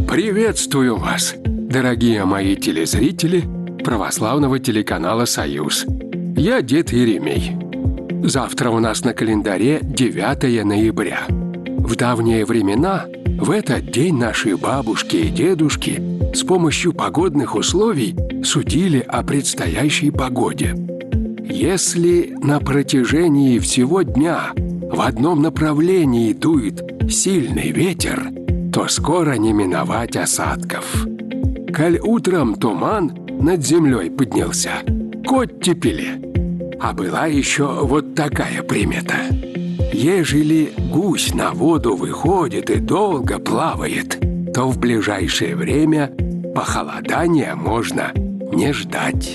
Приветствую вас, дорогие мои телезрители православного телеканала «Союз». Я дед Еремей. Завтра у нас на календаре 9 ноября. В давние времена, в этот день наши бабушки и дедушки с помощью погодных условий судили о предстоящей погоде. Если на протяжении всего дня в одном направлении дует сильный ветер, то скоро не миновать осадков. Коль утром туман над землей поднялся, к оттепели. А была еще вот такая примета. Ежели гусь на воду выходит и долго плавает, то в ближайшее время похолодания можно не ждать.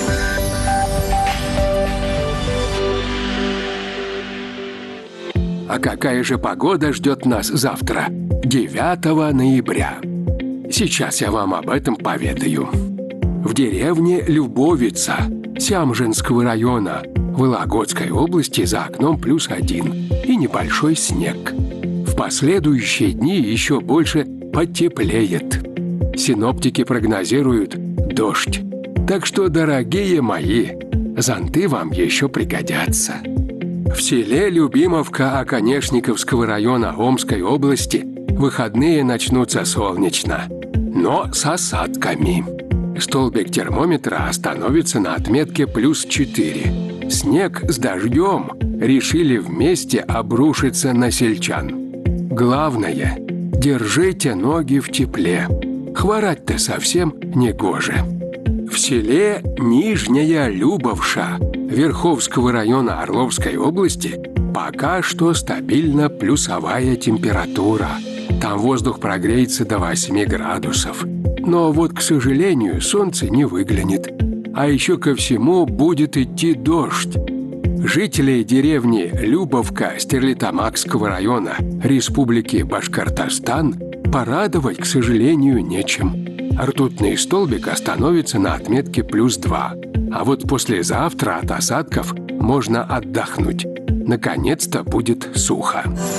А какая же погода ждет нас завтра, 9 ноября? Сейчас я вам об этом поведаю. В деревне Любовица Сямжинского района Вологодской области за окном +1 и небольшой снег. В последующие дни еще больше потеплеет. Синоптики прогнозируют дождь. Так что, дорогие мои, зонты вам еще пригодятся. В селе Любимовка Оконешниковского района Омской области выходные начнутся солнечно, но с осадками. Столбик термометра остановится на отметке +4. Снег с дождем решили вместе обрушиться на сельчан. Главное, держите ноги в тепле. Хворать-то совсем не гоже. В селе Нижняя Любовша Верховского района Орловской области пока что стабильно плюсовая температура. Там воздух прогреется до 8 градусов. Но вот, к сожалению, солнце не выглянет. А еще ко всему будет идти дождь. Жителей деревни Любовка Стерлитамакского района Республики Башкортостан порадовать, к сожалению, нечем. Ртутный столбик остановится на отметке +2. А вот послезавтра от осадков можно отдохнуть. Наконец-то будет сухо.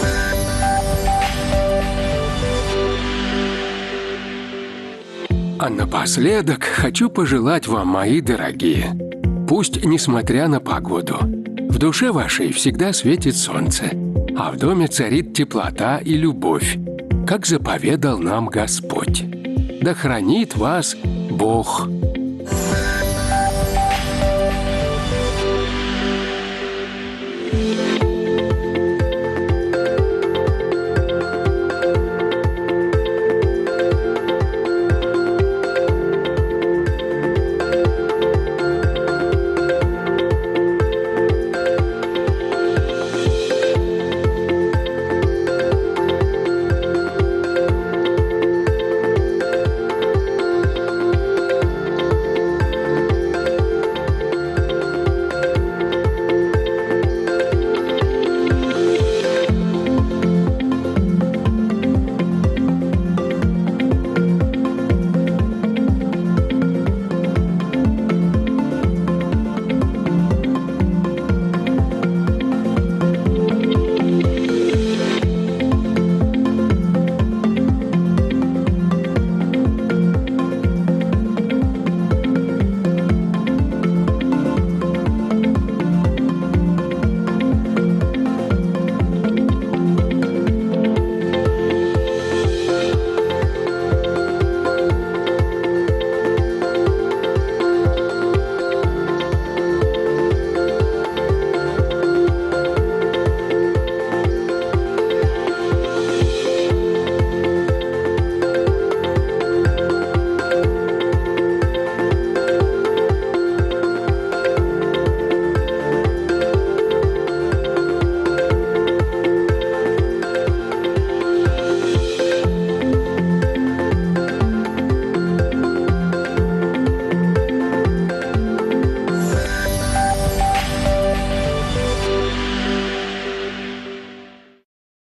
А напоследок хочу пожелать вам, мои дорогие, пусть, несмотря на погоду, в душе вашей всегда светит солнце, а в доме царит теплота и любовь, как заповедал нам Господь. Да хранит вас Бог.